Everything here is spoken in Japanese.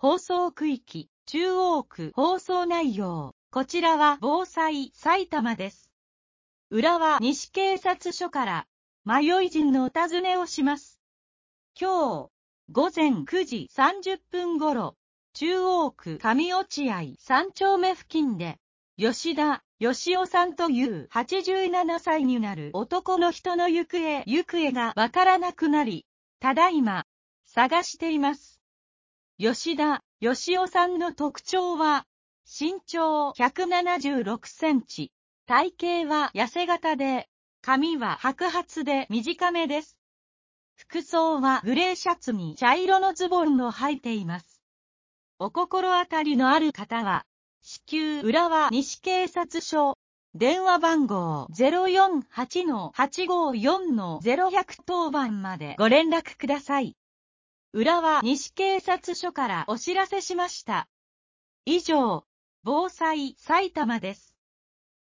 放送区域、中央区放送内容。こちらは防災埼玉です。浦和西警察署から迷い人のお尋ねをします。今日午前9時30分頃、中央区上落合3丁目付近で、吉田義雄さんという87歳になる男の人の行方がわからなくなり、ただいま探しています。吉田義雄さんの特徴は、身長176センチ、体型は痩せ型で、髪は白髪で短めです。服装はグレーシャツに茶色のズボンを履いています。お心当たりのある方は、至急浦和西警察署、電話番号 048-854-0110番までご連絡ください。浦和西警察署からお知らせしました。以上、防災埼玉です。